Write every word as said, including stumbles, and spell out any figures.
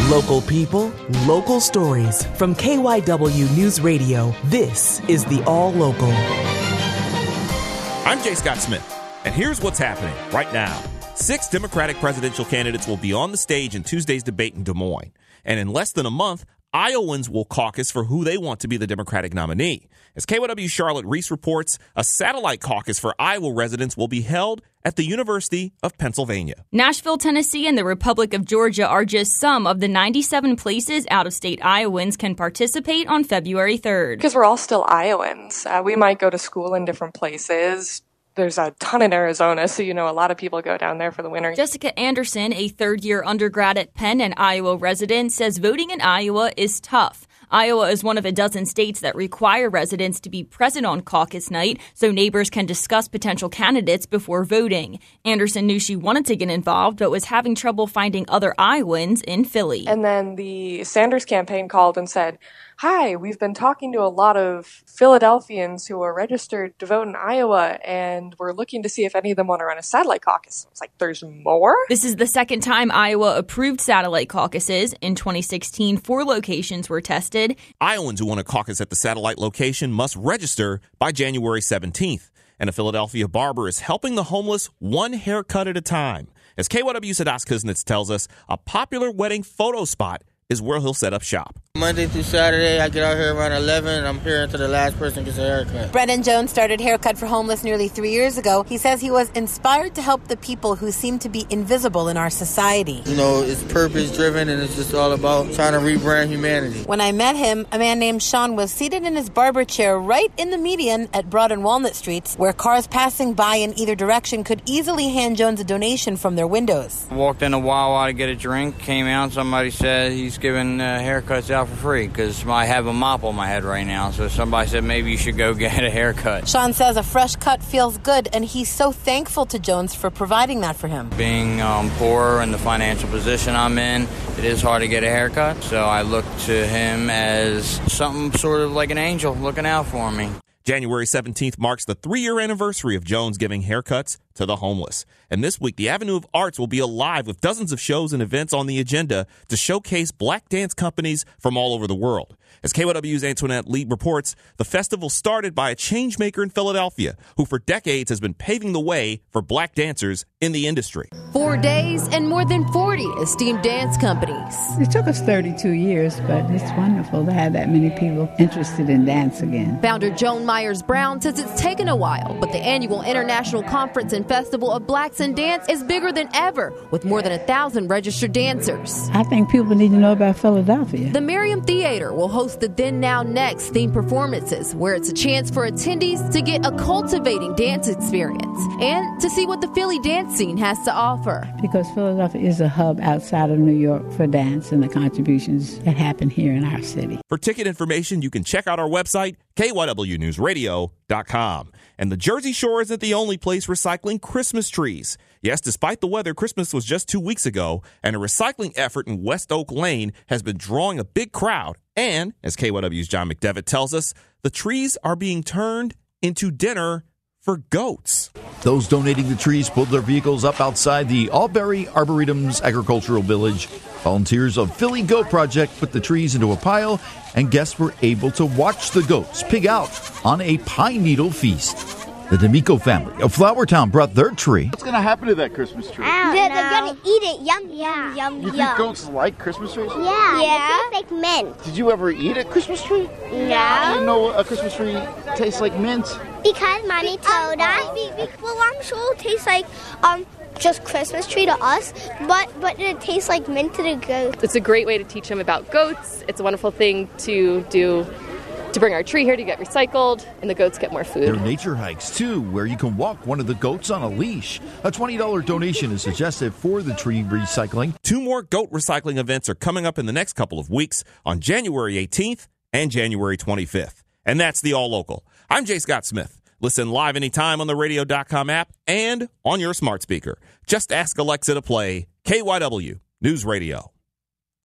Local people, local stories. From K Y W News Radio, this is the All Local. I'm Jay Scott Smith, and here's what's happening right now. Six Democratic presidential candidates will be on the stage in Tuesday's debate in Des Moines. And in less than a month, Iowans will caucus for who they want to be the Democratic nominee. As K Y W Charlotte Reese reports, a satellite caucus for Iowa residents will be held at the University of Pennsylvania. Nashville, Tennessee, and the Republic of Georgia are just some of the ninety-seven places out-of-state Iowans can participate on February third. Because we're all still Iowans. Uh, we might go to school in different places. There's a ton in Arizona, so you know a lot of people go down there for the winter. Jessica Anderson, a third-year undergrad at Penn and Iowa resident, says voting in Iowa is tough. Iowa is one of a dozen states that require residents to be present on caucus night so neighbors can discuss potential candidates before voting. Anderson knew she wanted to get involved but was having trouble finding other Iowans in Philly. And then the Sanders campaign called and said, "Hi, we've been talking to a lot of Philadelphians who are registered to vote in Iowa, and we're looking to see if any of them want to run a satellite caucus." It's like, there's more? This is the second time Iowa approved satellite caucuses. In twenty sixteen, four locations were tested. Iowans who want to caucus at the satellite location must register by January seventeenth. And a Philadelphia barber is helping the homeless one haircut at a time. As K Y W's Hadas Kuznets tells us, a popular wedding photo spot is where he'll set up shop. Monday through Saturday, I get out here around eleven, and I'm here until the last person gets a haircut. Brendan Jones started Haircut for Homeless nearly three years ago. He says he was inspired to help the people who seem to be invisible in our society. You know, it's purpose-driven, and it's just all about trying to rebrand humanity. When I met him, a man named Sean was seated in his barber chair right in the median at Broad and Walnut Streets, where cars passing by in either direction could easily hand Jones a donation from their windows. I walked in a Wawa to get a drink, came out, somebody said he's giving uh, haircuts out for free because I have a mop on my head right now. So somebody said maybe you should go get a haircut. Sean says a fresh cut feels good, and he's so thankful to Jones for providing that for him. Being um, poor in the financial position I'm in, it is hard to get a haircut. So I look to him as something sort of like an angel looking out for me. January seventeenth marks the three-year anniversary of Jones giving haircuts to the homeless. And this week, the Avenue of Arts will be alive with dozens of shows and events on the agenda to showcase black dance companies from all over the world. As K Y W's Antoinette Lee reports, the festival started by a changemaker in Philadelphia who for decades has been paving the way for black dancers in the industry. Four days and more than forty esteemed dance companies. It took us thirty-two years, but it's wonderful to have that many people interested in dance again. Founder Joan Myers Brown says it's taken a while, but the annual International Conference and Festival of Blacks in Dance is bigger than ever, with more than a thousand registered dancers. I think people need to know about Philadelphia. The Merriam Theater will host the Then Now Next themed performances, where it's a chance for attendees to get a cultivating dance experience and to see what the Philly dance scene has to offer. Because Philadelphia is a hub outside of New York for dance and the contributions that happen here in our city. For ticket information, you can check out our website, K Y W News Radio dot com. And the Jersey Shore isn't the only place recycling Christmas trees. Yes, despite the weather, Christmas was just two weeks ago, and a recycling effort in West Oak Lane has been drawing a big crowd. And, as K Y W's John McDevitt tells us, the trees are being turned into dinner for goats. Those donating the trees pulled their vehicles up outside the Albury Arboretum's Agricultural Village. Volunteers of Philly Goat Project put the trees into a pile, and guests were able to watch the goats pig out on a pine needle feast. The D'Amico family of Flowertown brought their tree. What's going to happen to that Christmas tree? I don't they're, they're going to eat it. Yum, yum, yum, You yum. think goats like Christmas trees? Yeah, yeah. They taste like mint. Did you ever eat a Christmas tree? No. How do you know a Christmas tree tastes like mint? Because Mommy told us. Be, be, well, I'm sure it tastes like um just Christmas tree to us, but but it tastes like mint to the goats. It's a great way to teach them about goats. It's a wonderful thing to do to bring our tree here to get recycled, and the goats get more food. There are nature hikes, too, where you can walk one of the goats on a leash. A twenty dollars donation is suggested for the tree recycling. Two more goat recycling events are coming up in the next couple of weeks on January eighteenth and January twenty-fifth. And that's the All Local. I'm Jay Scott Smith. Listen live anytime on the radio dot com app and on your smart speaker. Just ask Alexa to play K Y W News Radio.